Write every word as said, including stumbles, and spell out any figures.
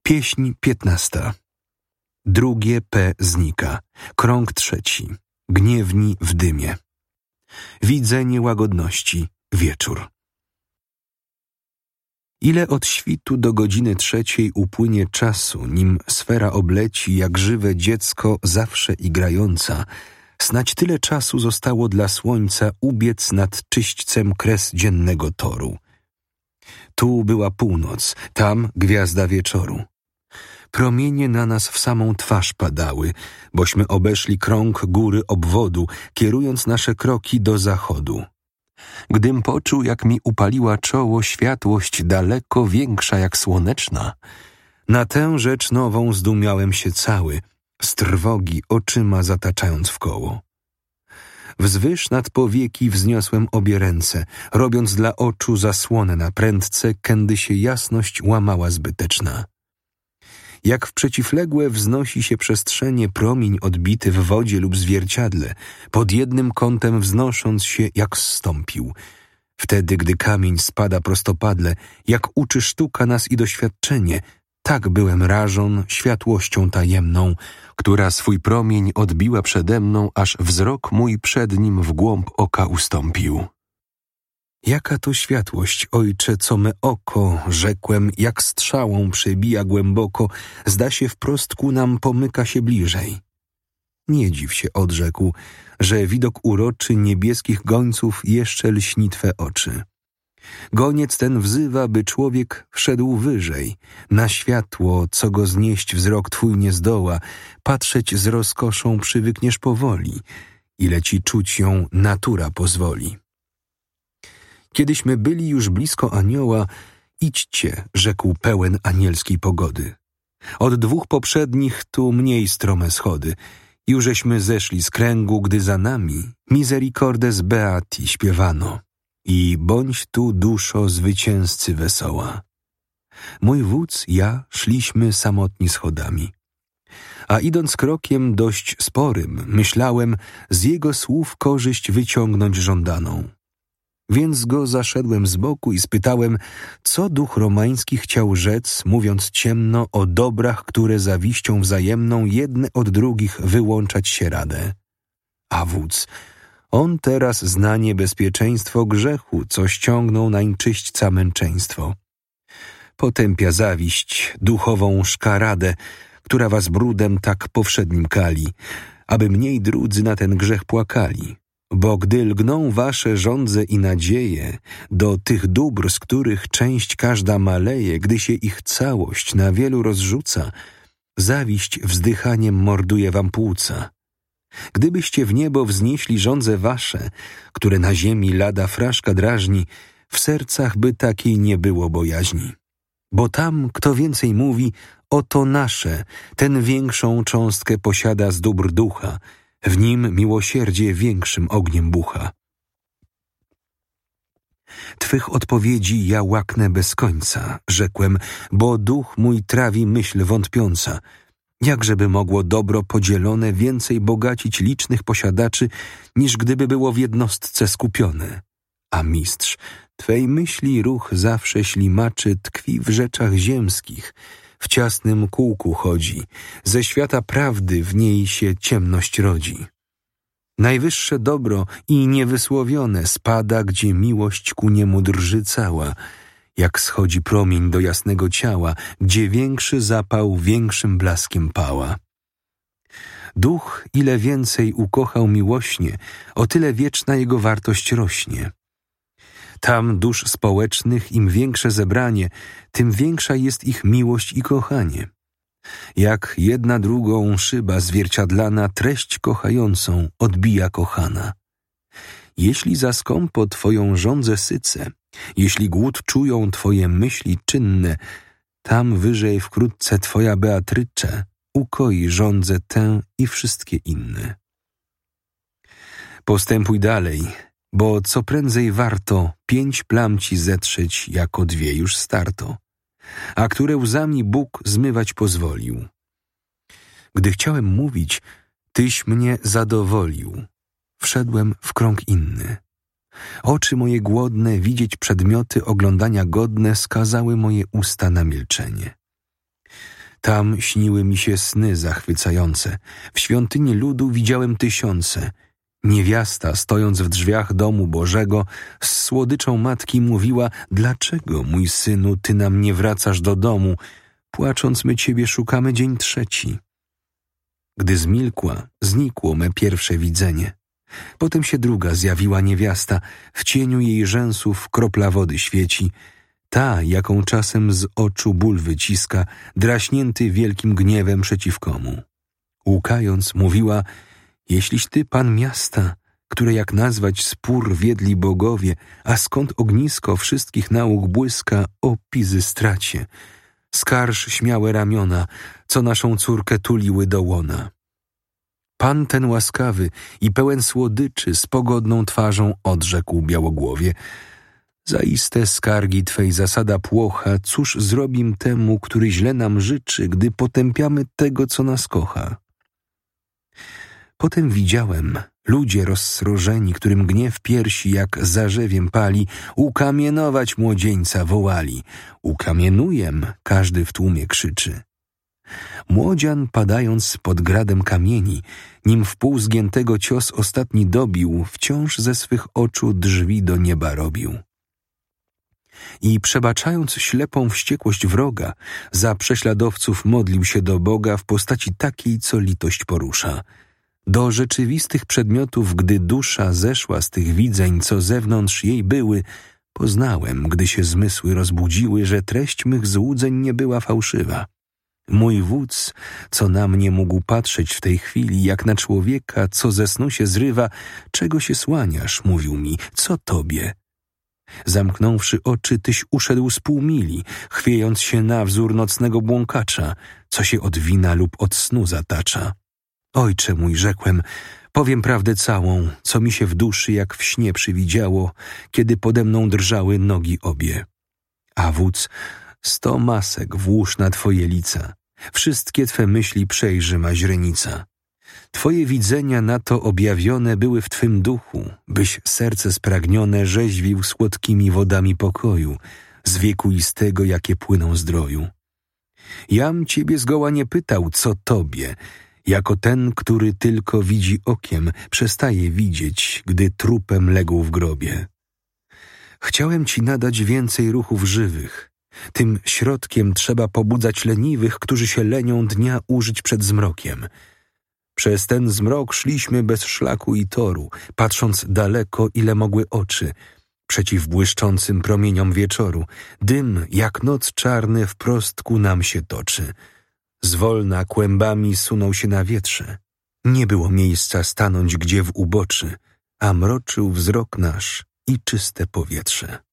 Pieśń piętnasta. Drugie P znika. Krąg trzeci. Gniewni w dymie. Widzenie łagodności. Wieczór. Ile od świtu do godziny trzeciej upłynie czasu, nim sfera obleci jak żywe dziecko zawsze igrająca, snać tyle czasu zostało dla słońca ubiec nad czyśćcem kres dziennego toru. Tu była północ, tam gwiazda wieczoru. Promienie na nas w samą twarz padały, bośmy obeszli krąg góry obwodu, kierując nasze kroki do zachodu. Gdym poczuł, jak mi upaliła czoło światłość daleko większa jak słoneczna, na tę rzecz nową zdumiałem się cały, z trwogi oczyma zataczając w koło. Wzwyż nad powieki wzniosłem obie ręce, robiąc dla oczu zasłonę na prędce, kędy się jasność łamała zbyteczna. Jak w przeciwległe wznosi się przestrzenie promień odbity w wodzie lub zwierciadle, pod jednym kątem wznosząc się jak zstąpił. Wtedy, gdy kamień spada prostopadle, jak uczy sztuka nas i doświadczenie, tak byłem rażon światłością tajemną, która swój promień odbiła przede mną, aż wzrok mój przed nim w głąb oka ustąpił. Jaka to światłość, ojcze, co me oko, rzekłem, jak strzałą przebija głęboko, zda się wprost ku nam pomyka się bliżej. Nie dziw się, odrzekł, że widok uroczy niebieskich gońców jeszcze lśni twe oczy. Goniec ten wzywa, by człowiek wszedł wyżej, na światło, co go znieść wzrok twój nie zdoła, patrzeć z rozkoszą przywykniesz powoli, ile ci czuć ją natura pozwoli. Kiedyśmy byli już blisko anioła, idźcie, rzekł pełen anielskiej pogody. Od dwóch poprzednich tu mniej strome schody, jużeśmy zeszli z kręgu, gdy za nami Misericordes Beati śpiewano i bądź tu duszo zwycięzcy wesoła. Mój wódz, ja szliśmy samotni schodami, a idąc krokiem dość sporym, myślałem z jego słów korzyść wyciągnąć żądaną. Więc go zaszedłem z boku i spytałem, co duch romański chciał rzec, mówiąc ciemno o dobrach, które zawiścią wzajemną jedne od drugich wyłączać się radę. A wódz, on teraz zna niebezpieczeństwo grzechu, co ściągnął nań czyśćca męczeństwo. Potępia zawiść, duchową szkaradę, która was brudem tak powszednim kali, aby mniej drudzy na ten grzech płakali. Bo gdy lgną wasze żądze i nadzieje do tych dóbr, z których część każda maleje, gdy się ich całość na wielu rozrzuca, zawiść wzdychaniem morduje wam płuca. Gdybyście w niebo wznieśli żądze wasze, które na ziemi lada fraszka drażni, w sercach by takiej nie było bojaźni. Bo tam, kto więcej mówi, oto nasze, ten większą cząstkę posiada z dóbr ducha, w nim miłosierdzie większym ogniem bucha. Twych odpowiedzi ja łaknę bez końca, rzekłem, bo duch mój trawi myśl wątpiąca. Jakżeby mogło dobro podzielone więcej bogacić licznych posiadaczy, niż gdyby było w jednostce skupione? A mistrz, twej myśli ruch zawsze ślimaczy tkwi w rzeczach ziemskich, w ciasnym kółku chodzi, ze świata prawdy w niej się ciemność rodzi. Najwyższe dobro i niewysłowione spada, gdzie miłość ku niemu drży cała, jak schodzi promień do jasnego ciała, gdzie większy zapał większym blaskiem pała. Duch ile więcej ukochał miłośnie, o tyle wieczna jego wartość rośnie. Tam dusz społecznych im większe zebranie, tym większa jest ich miłość i kochanie. Jak jedna drugą szyba zwierciadlana treść kochającą odbija kochana. Jeśli za skąpo twoją żądzę sycę, jeśli głód czują twoje myśli czynne, tam wyżej wkrótce twoja Beatrycze ukoi żądzę tę i wszystkie inne. Postępuj dalej, bo co prędzej warto pięć plam ci zetrzeć, jako dwie już starto, a które łzami Bóg zmywać pozwolił. Gdy chciałem mówić, tyś mnie zadowolił. Wszedłem w krąg inny. Oczy moje głodne, widzieć przedmioty oglądania godne, skazały moje usta na milczenie. Tam śniły mi się sny zachwycające. W świątyni ludu widziałem tysiące. Niewiasta, stojąc w drzwiach domu Bożego, z słodyczą matki mówiła: dlaczego, mój synu, ty nam nie wracasz do domu? Płacząc, my ciebie szukamy dzień trzeci. Gdy zmilkła, znikło me pierwsze widzenie. Potem się druga zjawiła niewiasta, w cieniu jej rzęsów kropla wody świeci, ta, jaką czasem z oczu ból wyciska, draśnięty wielkim gniewem przeciw komu. Łkając, mówiła: jeśliś ty pan miasta, które jak nazwać spór wiedli bogowie, a skąd ognisko wszystkich nauk błyska, o Pizystracie, skarż śmiałe ramiona, co naszą córkę tuliły do łona. Pan ten łaskawy i pełen słodyczy z pogodną twarzą odrzekł Białogłowie: zaiste skargi twej zasada płocha, cóż zrobim temu, który źle nam życzy, gdy potępiamy tego, co nas kocha. Potem widziałem, ludzie rozsrożeni, którym gniew piersi jak zarzewiem pali, ukamienować młodzieńca wołali. Ukamienujem, każdy w tłumie krzyczy. Młodzian, padając pod gradem kamieni, nim wpół zgiętego cios ostatni dobił, wciąż ze swych oczu drzwi do nieba robił. I przebaczając ślepą wściekłość wroga, za prześladowców modlił się do Boga w postaci takiej, co litość porusza. Do rzeczywistych przedmiotów, gdy dusza zeszła z tych widzeń, co zewnątrz jej były, poznałem, gdy się zmysły rozbudziły, że treść mych złudzeń nie była fałszywa. Mój wódz, co na mnie mógł patrzeć w tej chwili, jak na człowieka, co ze snu się zrywa, czego się słaniasz, mówił mi, co tobie? Zamknąwszy oczy, tyś uszedł z pół mili, chwiejąc się na wzór nocnego błąkacza, co się od wina lub od snu zatacza. Ojcze mój, rzekłem, powiem prawdę całą, co mi się w duszy jak w śnie przywidziało, kiedy pode mną drżały nogi obie. A wódz, sto masek włóż na twoje lica, wszystkie twe myśli przejrzy ma źrenica. Twoje widzenia na to objawione były w twym duchu, byś serce spragnione rzeźwił słodkimi wodami pokoju, z wiekuistego, jakie płyną zdroju. Jam ciebie zgoła nie pytał, co tobie, jako ten, który tylko widzi okiem, przestaje widzieć, gdy trupem legł w grobie. Chciałem ci nadać więcej ruchów żywych. Tym środkiem trzeba pobudzać leniwych, którzy się lenią dnia użyć przed zmrokiem. Przez ten zmrok szliśmy bez szlaku i toru, patrząc daleko, ile mogły oczy, przeciw błyszczącym promieniom wieczoru. Dym, jak noc czarny, wprost ku nam się toczy. Zwolna kłębami sunął się na wietrze. Nie było miejsca stanąć gdzie w uboczy, a mroczył wzrok nasz i czyste powietrze.